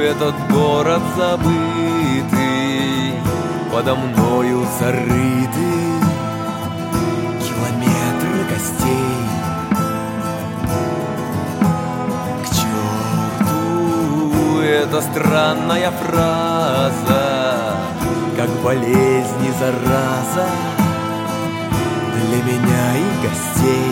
этот город забытый, подо мною зарыты километры костей. К черту эта странная фраза, как болезнь и зараза для меня и гостей.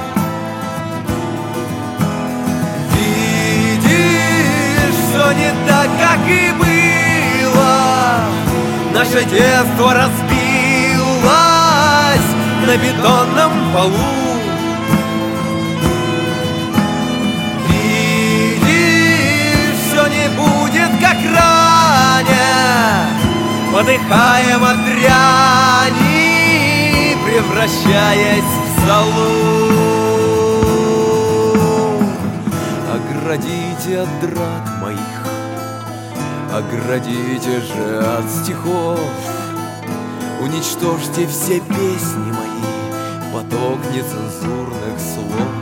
Видишь, все не так, как и было. Наше детство разбилось на бетонном полу. Видишь, все не будет, как ранее. Подыхаем от дряни, превращаясь в золу. Оградите от драк моих, оградите же от стихов. Уничтожьте все песни мои, поток нецензурных слов.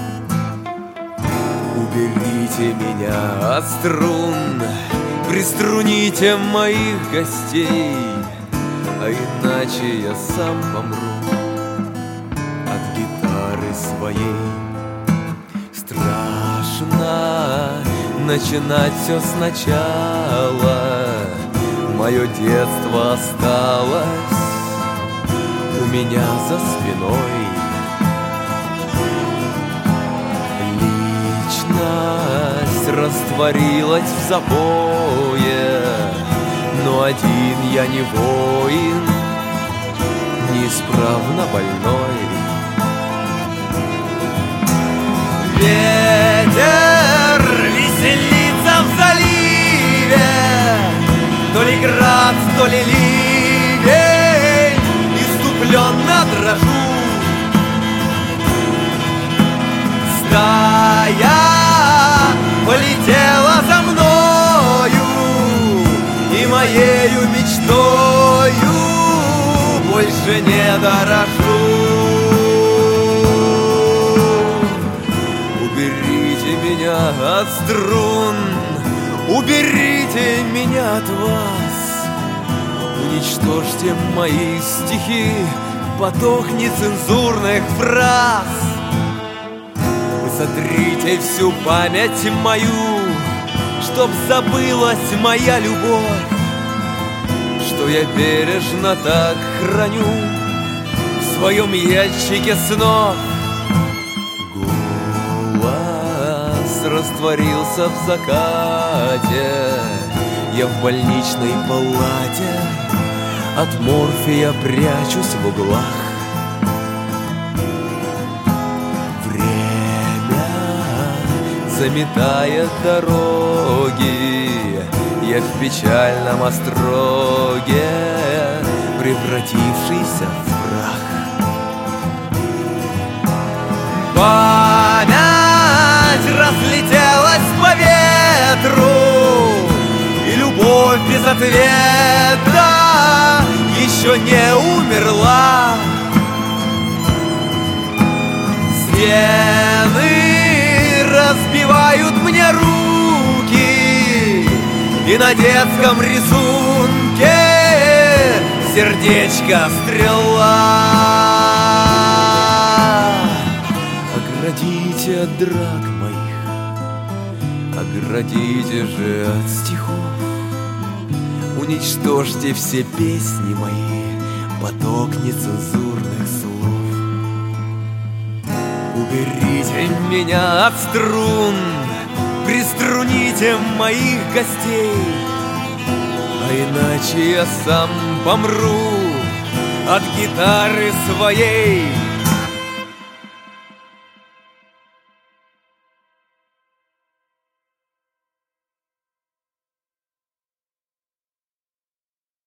Уберите меня от струн, приструните моих гостей, а иначе я сам помру от гитары своей. Страшно начинать все сначала, мое детство осталось у меня за спиной. Личность растворилась в забое, но один я не воин, неисправно больной. Ветер веселится в заливе, то ли град, то ли ливень, иступленно дрожу. Стая полетела за мною, и моею мечтою больше не дорожу. Уберите меня от струн, уберите меня от вас. Уничтожьте мои стихи, поток нецензурных фраз. Вы сотрите всю память мою, чтоб забылась моя любовь, что я бережно так храню в своем ящике снов. Растворился в закате, я в больничной палате, от морфия прячусь в углах. Время заметает дороги, я в печальном остроге, превратившийся в прах. Разлетелась по ветру, и любовь без ответа еще не умерла. Стены разбивают мне руки, и на детском рисунке сердечко стрела. Оградите от драк моих, оградите же от стихов. Уничтожьте все песни мои, поток нецензурных слов. Уберите меня от струн, приструните моих гостей, а иначе я сам помру от гитары своей.